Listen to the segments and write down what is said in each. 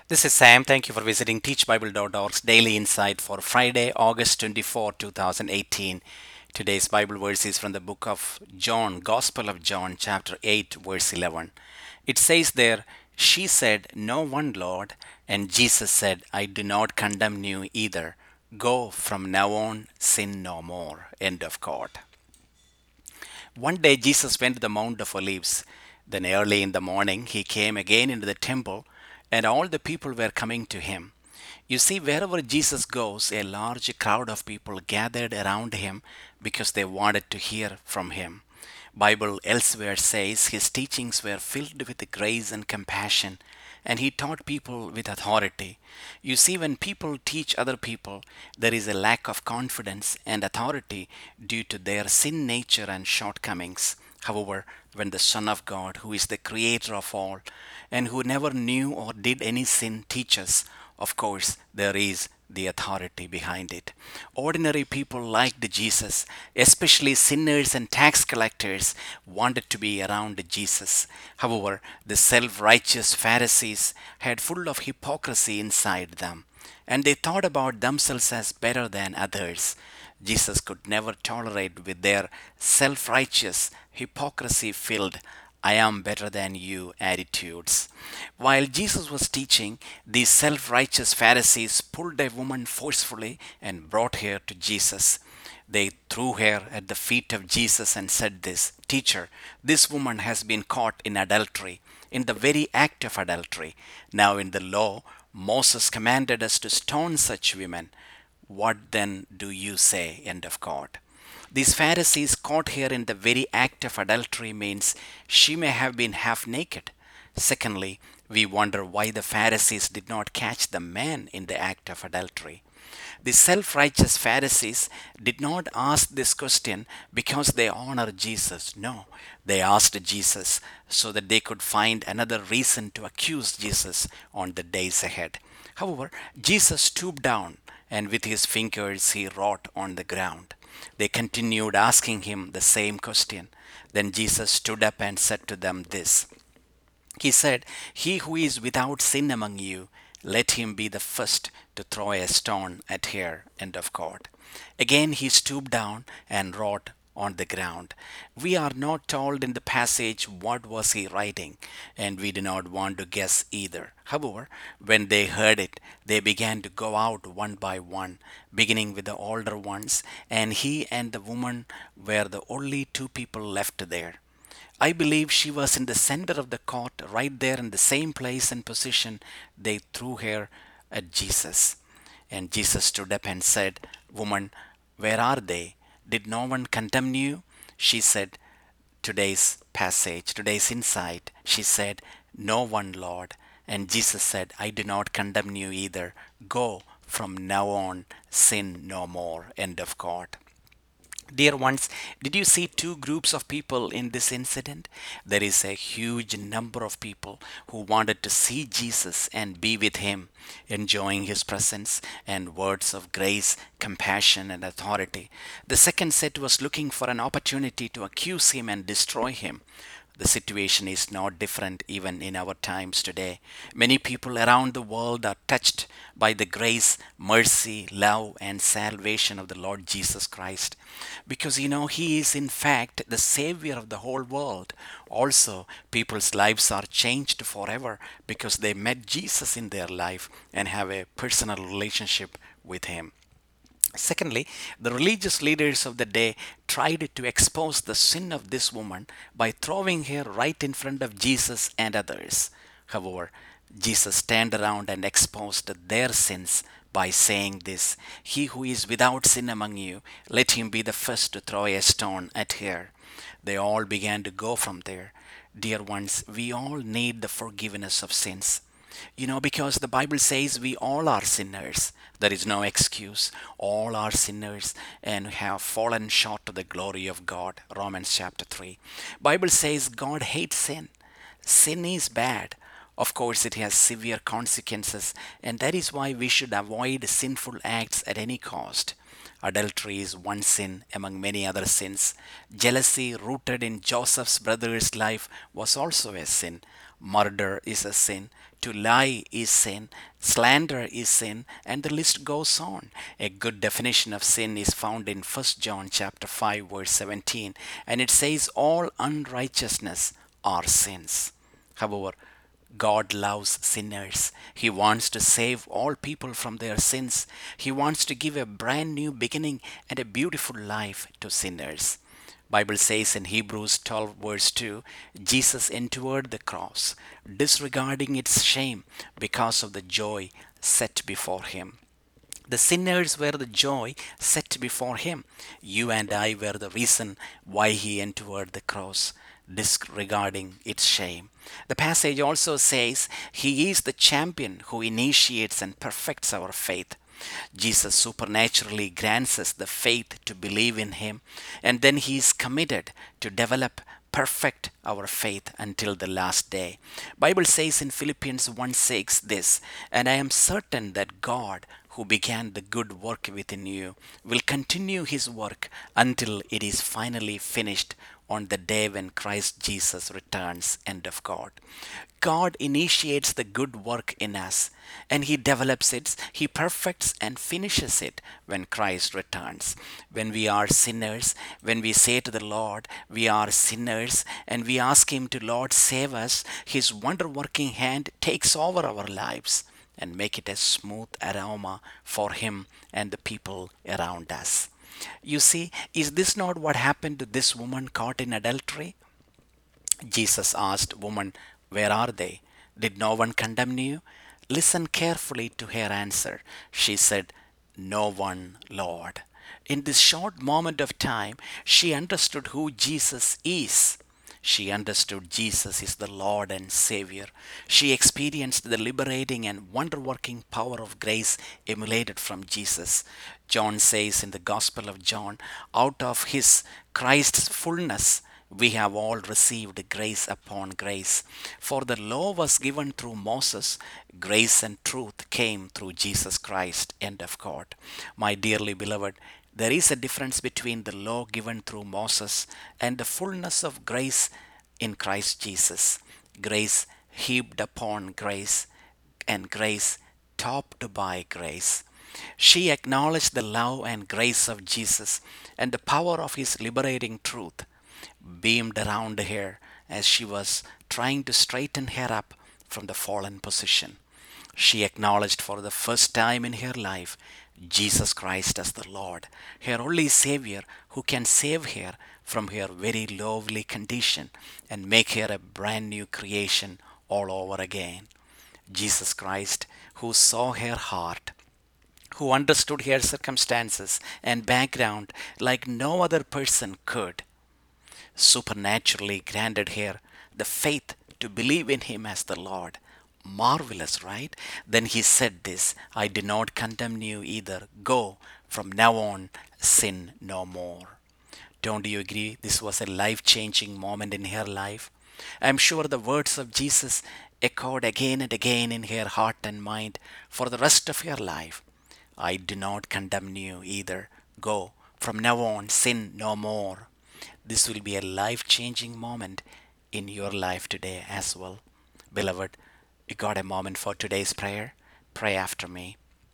This is Sam. Thank you for visiting teachbible.org's daily insight for Friday, August 24, 2018. Today's Bible verse is from the book of John, Gospel of John, chapter 8, verse 11. It says there, "She said, 'No one, Lord.' And Jesus said, 'I do not condemn you either. Go from now on, sin no more." End of quote. One day Jesus went to the Mount of Olives. Then early in the morning he came again into the temple, and all the people were coming to him. You see, wherever Jesus goes, a large crowd of people gathered around him because they wanted to hear from him. Bible elsewhere says his teachings were filled with grace and compassion, and he taught people with authority. You see, when people teach other people, there is a lack of confidence and authority due to their sin nature and shortcomings. However, when the Son of God, who is the creator of all and who never knew or did any sin, teaches, of course, there is the authority behind it. Ordinary people liked Jesus, especially sinners and tax collectors wanted to be around Jesus. However, the self righteous Pharisees had full of hypocrisy inside them, and they thought about themselves as better than others. Jesus could never tolerate with their self righteous, hypocrisy filled, "I am better than you" attitudes. While Jesus was teaching, these self righteous Pharisees pulled a woman forcefully and brought her to Jesus. They threw her at the feet of Jesus and said, "This, Teacher, this woman has been caught in adultery, in the very act of adultery. Now, in the law, Moses commanded us to stone such women. What then do you say?" End of quote. These Pharisees caught her in the very act of adultery means she may have been half naked. Secondly, we wonder why the Pharisees did not catch the man in the act of adultery. The self righteous Pharisees did not ask this question because they honor Jesus. No, they asked Jesus so that they could find another reason to accuse Jesus on the days ahead. However, Jesus stooped down and with his fingers he wrote on the ground. They continued asking him the same question. Then Jesus stood up and said to them this. He said, "He who is without sin among you, let him be the first to throw a stone at her." End of quote. Again he stooped down and wrote on the ground. We are not told in the passage what was he writing, and we do not want to guess either. However, when they heard it, they began to go out one by one, beginning with the older ones, and he and the woman were the only two people left there. I believe she was in the center of the court, right there in the same place and position they threw her at Jesus. And Jesus stood up and said, "Woman, where are they? Did no one condemn you?" She said, today's passage, today's insight, she said, "No one, Lord." And Jesus said, "I do not condemn you either. Go from now on, sin no more." End of quote. Dear ones, did you see two groups of people in this incident? There is a huge number of people who wanted to see Jesus and be with him, enjoying his presence and words of grace, compassion, and authority. The second set was looking for an opportunity to accuse him and destroy him. The situation is not different even in our times today. Many people around the world are touched by the grace, mercy, love, and salvation of the Lord Jesus Christ. Because He is in fact the Savior of the whole world. Also, people's lives are changed forever because they met Jesus in their life and have a personal relationship with Him. Secondly, the religious leaders of the day tried to expose the sin of this woman by throwing her right in front of Jesus and others. However, Jesus turned around and exposed their sins by saying this: "He who is without sin among you, let him be the first to throw a stone at her." They all began to go from there. Dear ones, we all need the forgiveness of sins. Because the Bible says we all are sinners. There is no excuse. All are sinners and have fallen short of the glory of God. Romans chapter 3. Bible says God hates sin. Sin is bad. Of course, it has severe consequences, and that is why we should avoid sinful acts at any cost. Adultery is one sin among many other sins. Jealousy, rooted in Joseph's brother's life, was also a sin. Murder is a sin. To lie is sin, slander is sin, and the list goes on. A good definition of sin is found in 1 John chapter 5 verse 17, and it says all unrighteousness are sins. However, God loves sinners. He wants to save all people from their sins. He wants to give a brand new beginning and a beautiful life to sinners. Bible says in Hebrews 12 verse 2, Jesus endured the cross, disregarding its shame because of the joy set before him. The sinners were the joy set before him. You and I were the reason why he endured the cross, disregarding its shame. The passage also says he is the champion who initiates and perfects our faith. Jesus supernaturally grants us the faith to believe in him, and then he is committed to develop perfect our faith until the last day. Bible says in Philippians 1:6 this, and I am certain that God who began the good work within you will continue his work until it is finally finished on the day when Christ Jesus returns. End of God. God initiates the good work in us and he develops it, he perfects and finishes it when Christ returns. When we are sinners, when we say to the Lord, we are sinners, and we ask him to, Lord, save us, his wonder working hand takes over our lives and make it a smooth aroma for him and the people around us. You see, is this not what happened to this woman caught in adultery? Jesus asked, woman, where are they? Did no one condemn you? Listen carefully to her answer. She said, no one, Lord. In this short moment of time, she understood who Jesus is. She understood Jesus is the Lord and Savior. She experienced the liberating and wonder working power of grace emulated from Jesus. John says in the Gospel of John, out of his Christ's fullness, we have all received grace upon grace. For the law was given through Moses, grace and truth came through Jesus Christ. End of quote. My dearly beloved, there is a difference between the law given through Moses and the fullness of grace in Christ Jesus. Grace heaped upon grace, and grace topped by grace. She acknowledged the love and grace of Jesus, and the power of his liberating truth beamed around her as she was trying to straighten her up from the fallen position. She acknowledged for the first time in her life Jesus Christ as the Lord, her only Savior who can save her from her very lowly condition and make her a brand new creation all over again. Jesus Christ, who saw her heart, who understood her circumstances and background like no other person could, supernaturally granted her the faith to believe in him as the Lord. Marvelous, right? Then he said this, I do not condemn you either. Go, from now on, sin no more. Don't you agree? This was a life changing moment in her life. I'm sure the words of Jesus echoed again and again in her heart and mind for the rest of her life. I do not condemn you either. Go, from now on, sin no more. This will be a life changing moment in your life today as well. Beloved, you got a moment for today's prayer? Pray after me.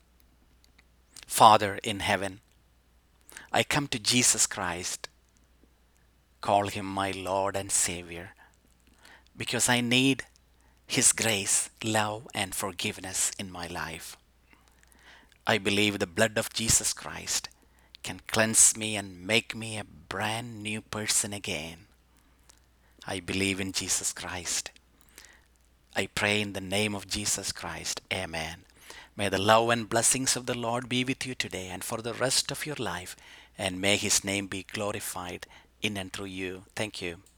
Father in heaven, I come to Jesus Christ, call him my Lord and Savior, because I need his grace, love, and forgiveness in my life. I believe the blood of Jesus Christ can cleanse me and make me a brand new person again. I believe in Jesus Christ. I pray in the name of Jesus Christ. Amen. May the love and blessings of the Lord be with you today and for the rest of your life, and may his name be glorified in and through you. Thank you.